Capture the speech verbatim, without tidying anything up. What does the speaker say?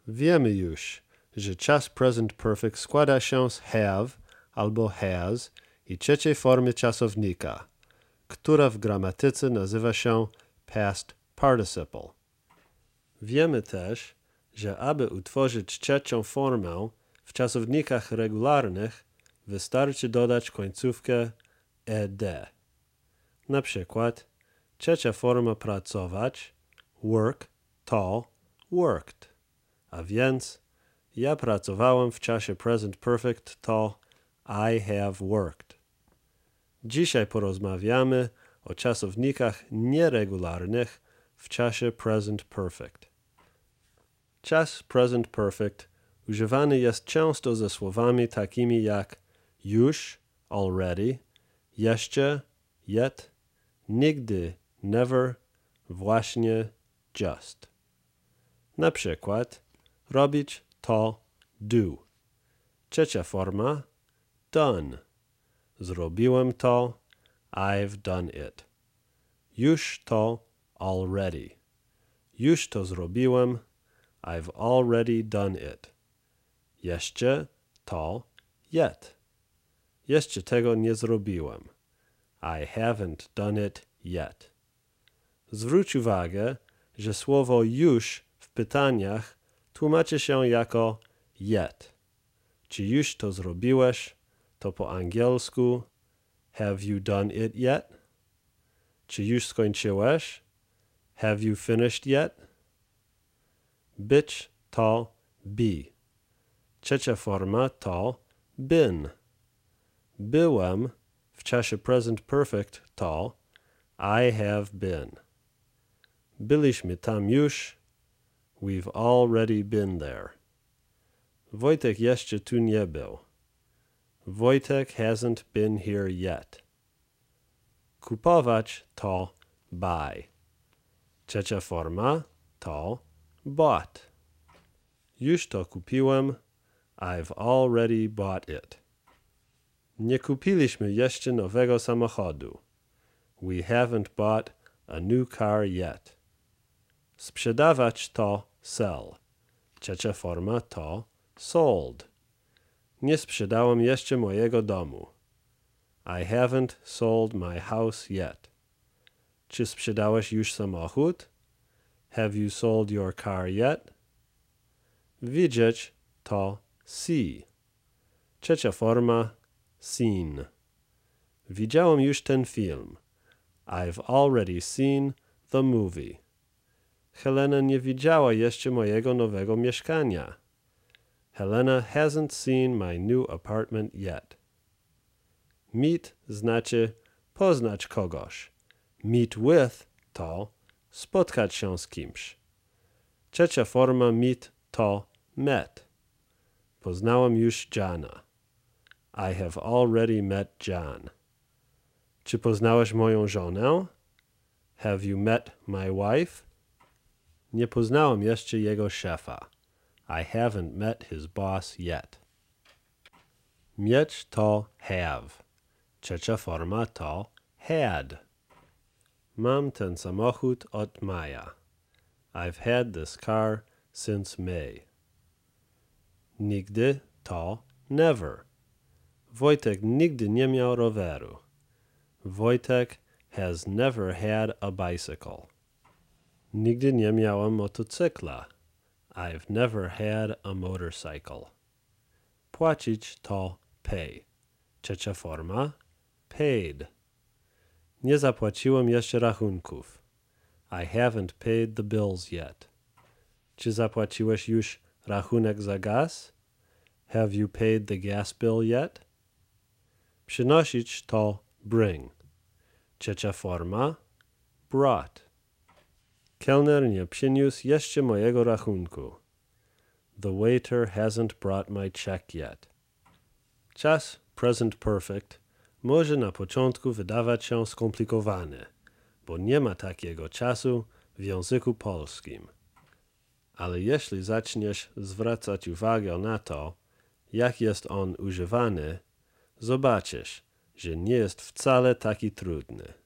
Wiemy już, że czas present perfect składa się z have albo has i trzeciej formy czasownika, która w gramatyce nazywa się past participle. Wiemy też, że aby utworzyć trzecią formę w czasownikach regularnych wystarczy dodać końcówkę ed. Na przykład trzecia forma pracować, work, to worked. A więc ja pracowałem w czasie present perfect, to I have worked. Dzisiaj porozmawiamy o czasownikach nieregularnych w czasie present perfect. Czas present perfect używany jest często ze słowami takimi jak już, already, jeszcze, yet, nigdy, never, właśnie, just. Na przykład robić to do. Trzecia forma done. Zrobiłem to, I've done it. Już to already. Już to zrobiłem, I've already done it. Jeszcze to yet. Jeszcze tego nie zrobiłem. I haven't done it yet. Zwróć uwagę, że słowo już w pytaniach tłumaczy się jako yet. Czy już to zrobiłeś? To po angielsku have you done it yet? Czy już skończyłeś? Have you finished yet? Być to be. Trzecia forma to been. Byłem w czasie present perfect to I have been. Byliśmy tam już. We've already been there. Wojtek jeszcze tu nie był. Wojtek hasn't been here yet. Kupować to buy. Trzecia forma to bought. Już to kupiłem. I've already bought it. Nie kupiliśmy jeszcze nowego samochodu. We haven't bought a new car yet. Sprzedawać to sell. Trzecia forma to sold. Nie sprzedałem jeszcze mojego domu. I haven't sold my house yet. Czy sprzedałeś już samochód? Have you sold your car yet? Widzieć to see. Trzecia forma seen. Widziałem już ten film. I've already seen the movie. Helena nie widziała jeszcze mojego nowego mieszkania. Helena hasn't seen my new apartment yet. Meet znaczy poznać kogoś. Meet with to spotkać się z kimś. Trzecia forma meet to met. Poznałem już Johna. I have already met John. Czy poznałeś moją żonę? Have you met my wife? Nie poznałem jeszcze jego szefa. I haven't met his boss yet. Mieć to have. Trzecia forma to had. Mam ten samochód od maja. I've had this car since May. Nigdy to never. Wojtek nigdy nie miał roweru. Wojtek has never had a bicycle. Nigdy nie miałem motocykla. I've never had a motorcycle. Płacić to pay. Trzecia forma paid. Nie zapłaciłem jeszcze rachunków. I haven't paid the bills yet. Czy zapłaciłeś już rachunek za gaz? Have you paid the gas bill yet? Przynosić to bring. Trzecia forma brought. Kelner nie przyniósł jeszcze mojego rachunku. The waiter hasn't brought my check yet. Czas present perfect może na początku wydawać się skomplikowany, bo nie ma takiego czasu w języku polskim. Ale jeśli zaczniesz zwracać uwagę na to, jak jest on używany, zobaczysz, że nie jest wcale taki trudny.